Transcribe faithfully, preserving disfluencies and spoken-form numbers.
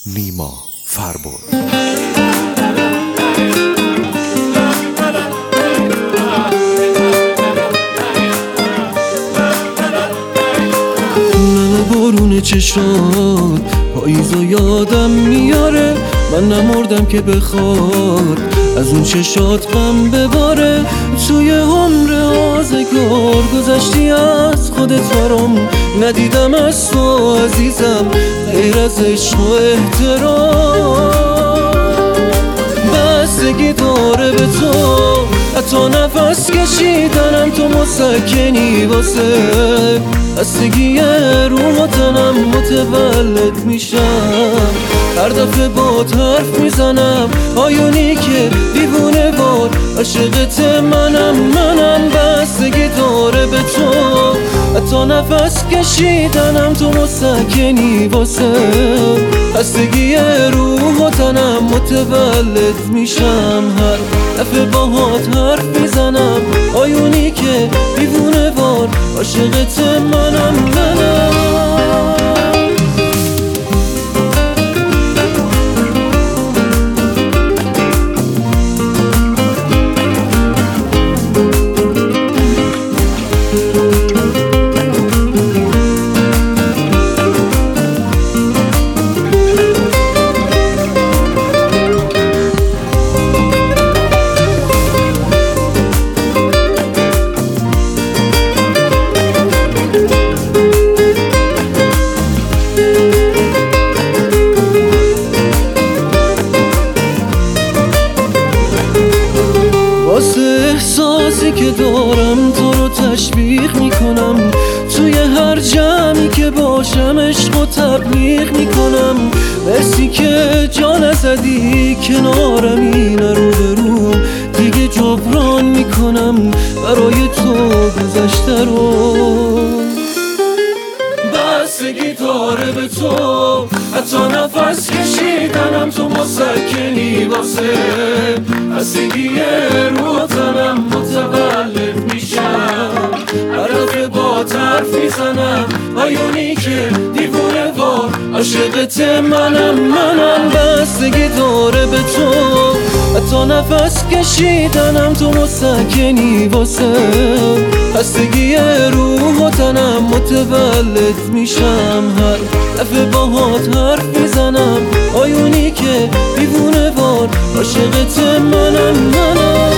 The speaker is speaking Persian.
نیما فربد. بارون چشات پاییزا یادم میاره، من نمردم که بخواد از اون چشات غم بباره. توی عمر آزگار گذشتی از خودت برام، ندیدم از تو عزیزم غیر از عشق و احترام. بستگی داره به تو حتی نفس کشیدنم، تو مسکنی واسه بستگی روح و تنم متولد میشم. هر دفعه با حرف میزنم آیونی که دیوونه وار عاشقت منم منم. بستگی داره به تو حتی نفس کشیدنم، تو مسکنی واسه بستگی روح و تنم متولد میشم. هر دفعه با حرف میزنم آیونی که دیوونه وار عاشقت منم منم. واسه احساسی که دارم تو رو تشویق میکنم، توی هر جمعی که باشم عشق و تبلیغ میکنم. مرسی که جا نزدی کنارم، این رو به رو دیگه جبران میکنم برای تو گذشته رو. بستگی داره به تو حتی نفس کشیدنم، تو مسکنی واسه بستگی روح تنم متولد میشم. هر دفعه با حرف میزنم آیونی که دیوونه وار عاشقت منم منم. بستگی داره به تو حتی نفس کشیدنم، تو مسکنی واسه بستگی روح و تنم متولد میشم. هر دفعه با حرف میزنم آیونی که دیوونه وار عاشقت منم منم.